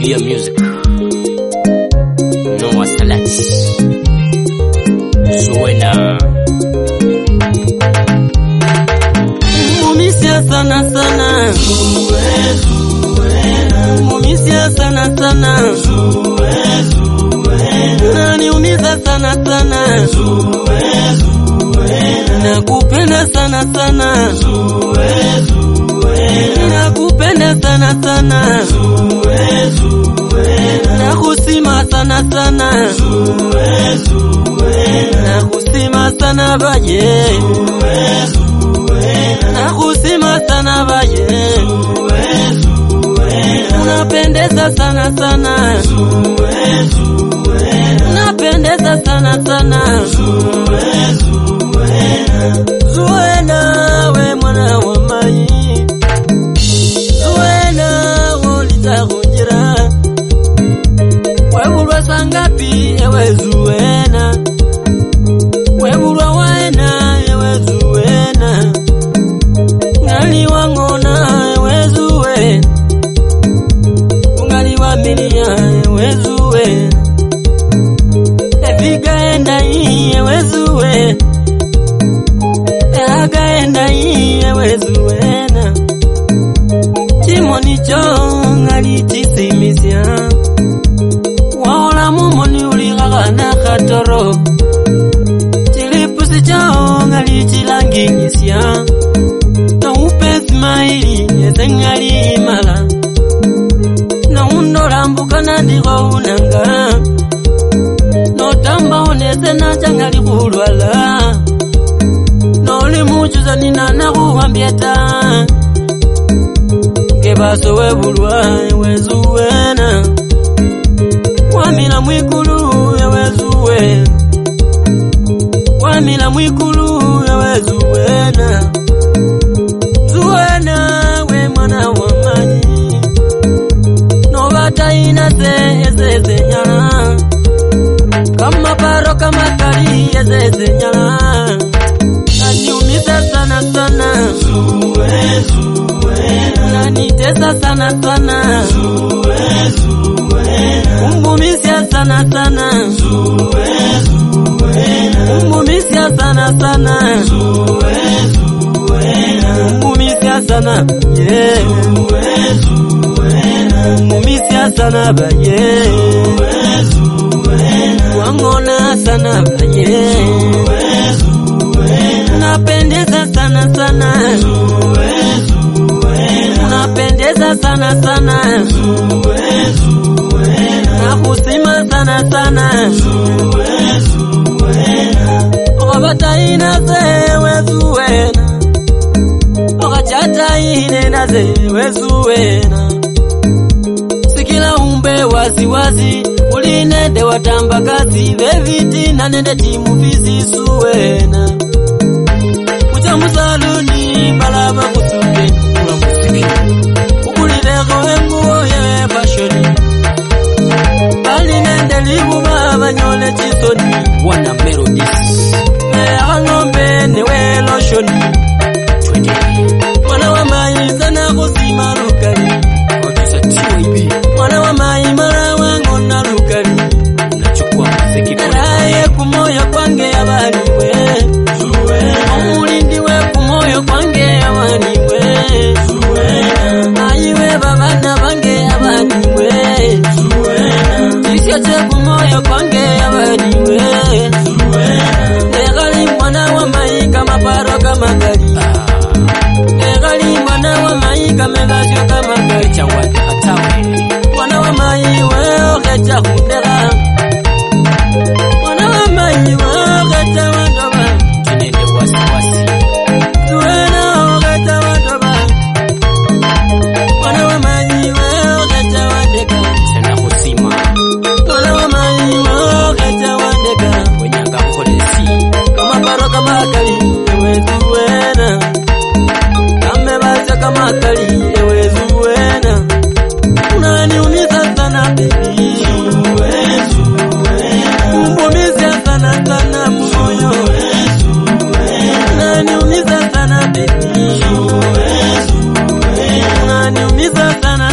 Tulia Music. Noah Salat. Zuena. Mumisia sana sana. Mumisia sana sana. Unaniumiza sana sana. Nakupenda sana sana. Nakupenda sana sana. Nakusima sana sana. Nakusima sana baye. Nakusima sana baye. Unapendeza sana sana. Unapendeza sana sana. Zuena we mwana wa mai. Zuena ulita kunjira. Webulwa sangapi ewe Zuena. Webulwa waena ewe Zuena. Ngali wangona ewe Zuena. Ungali waminia ewe Zuena. Evigaenda ewe Zuena. Agaenda ewe Zuena. Chimoni chonga litisimisia. Waola mumoni uligaga na katoro. Chilipusi chonga lichilanginyisia. Na upesi maili yezengali imala. Na undolambuka na digo unanga. No tamba oneze na changali kulwala. Noli muchuza nina nakuhambieta. Kebaso webulwa ewe Zuena. Wamila mwikulu ewe Zuena. Wamila mwikulu ewe Zuena. Zuena we mwana wa manyi. Nobata inase ezeze nyala. Kama paro kama kari ezeze nyala. Unaniumiza sana sana. Unanitesa sana sana. Umumisia sana sana. Umumisia sana sana. Umumisia sana yeah. Umumisia sana baye. Wangona sana baye. Unapendeza sana sana. Unapendeza sana sana. Nakusima sana sana. Obata inase we Zuena. Okachata inenase we Zuena. Sikila umbe wazi wazi. Ulinende watamba kazi. Veviti na nende timu vizi Zuena. Kucha musaluni balaba kusuke. Kula musiki. Ukulilego enguo ye bashoni. Bali nende libu baba nyole chisoni. Wana melodies. Ngombe newe loshoni. Mwana wa mai sana kusima lukari. Producer TYB. Mwana wa mai mara wangu na lukari. Nachukua muziki kwa Naraye kumoyo kwange abaliwe. Omulindi we kumoyo kwange abaliwe. Ayiwe babana bange abaliwe. Tisya che kumoyo kwange abaliwe. Negali mwana wa mai kama paro kama gari. Negali mwana wa mai kama gasyo kama gari. Chawadi hatawe. Mwana wa mai we okecha hundela. Mwana wa mai we okecha wandoba. Kinende wasi wasi. Zuena okecha wandoba. Mwana wa mai we okecha wandeka. Tena kusima. Mwana wa mai we okecha wandeka. Wenyanga polisi. Kama paro kama kali ewe Zuena. Kame bacha kama kali ewe Zuena. Unaniumiza sana baby. Umumizia sana sana moyo. Unaniumiza sana baby. Unaniumiza sana